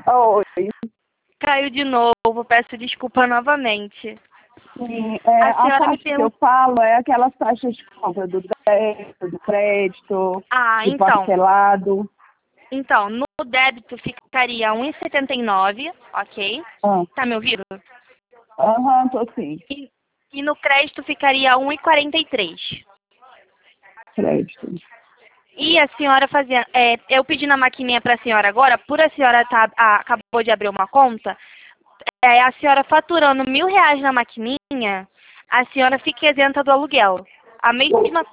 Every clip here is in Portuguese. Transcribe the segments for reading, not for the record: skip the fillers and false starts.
Oi. Caiu de novo, peço desculpa novamente. Sim, A a senhora me taxa que eu perguntou... falo é aquelas taxas de compra do débito, do crédito, Ah, do parcelado. então, no débito ficaria 1,79, ok? Ah, Tá me ouvindo? aham, tô sim. E, e no crédito ficaria 1,43. Crédito. E a senhora fazia... eu pedi na maquininha para a senhora agora, por a senhora acabou de abrir uma conta, a senhora faturando R$ 1.000 na maquininha, a senhora fica isenta do aluguel. A mesma...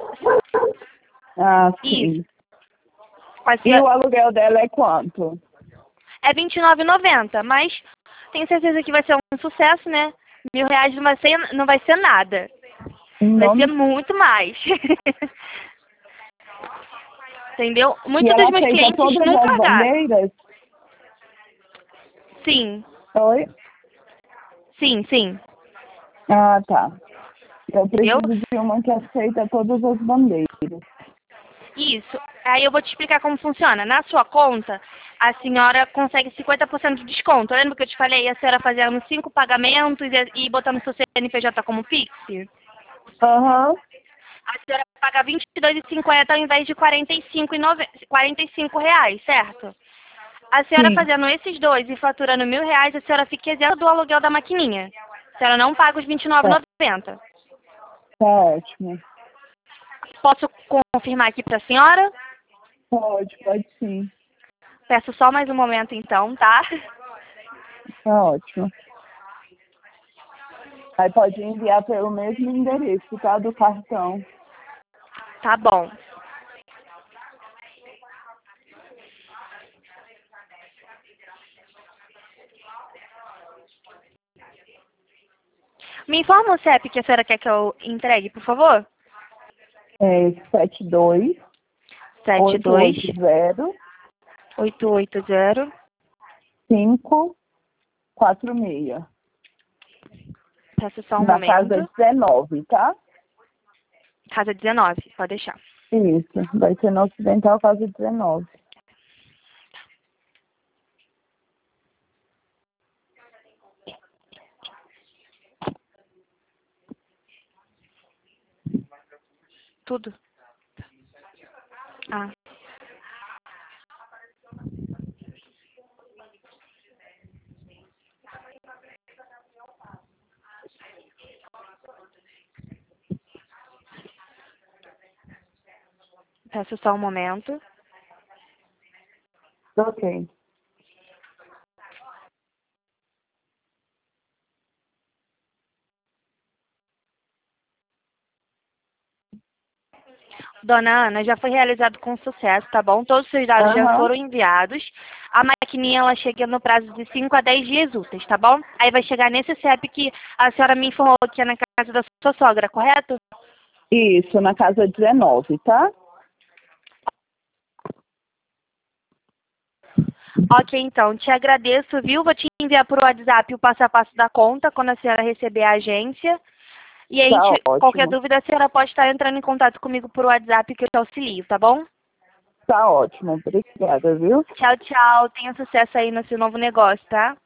Ah, Isso. sim. A E senhora... o aluguel dela é quanto? É R$ 29,90, mas tenho certeza que vai ser um sucesso, né? R$ 1.000 não vai ser nada. Em Vai ser nome... muito mais. Entendeu? E Muitos dos ela meus aceita clientes todas as nunca gastam. bandeiras? Sim, Oi? sim. Ah, tá. Eu Entendeu? preciso de uma que aceita todas as bandeiras. Isso. Aí eu vou te explicar como funciona. Na sua conta, a senhora consegue 50% de desconto. Lembra que eu te falei? A senhora fazendo 5 pagamentos e botando seu CNPJ como Pix? Aham, A senhora paga R$ 22,50 ao invés de R$ 45,90, certo? A senhora sim. fazendo esses dois e faturando R$ 1.000, a senhora fica isenta do aluguel da maquininha. A senhora não paga os Tá, R$ 29,90. tá ótimo. Posso confirmar aqui para a senhora? Pode sim. Peço só mais um momento então, tá? Tá ótimo. Aí pode enviar pelo mesmo endereço, tá? Do cartão. Tá bom. Me informa o CEP que a senhora quer que eu entregue, por favor? É 72 72 880 880. 546. Peço só um Na casa momento. 19, tá? Casa 19, pode deixar. Isso. Vai ser no Ocidental, casa 19. Tudo. Ah. Peço só um momento. Ok. Dona Ana, já foi realizado com sucesso, tá bom? Todos os seus dados já Aham. foram enviados. A maquininha, ela chega no prazo de 5 a 10 dias úteis, tá bom? Aí vai chegar nesse CEP que a senhora me informou que é na casa da sua sogra, correto? Isso, na casa 19, tá? Ok, então, te agradeço, viu? Vou te enviar por WhatsApp o passo a passo da conta quando a senhora receber a agência. E a Tá gente, qualquer ótimo. dúvida, a senhora pode estar entrando em contato comigo por WhatsApp que eu te auxilio, tá bom? Tá ótimo. Obrigada, viu? Tchau, tchau. Tenha sucesso aí no seu novo negócio, tá?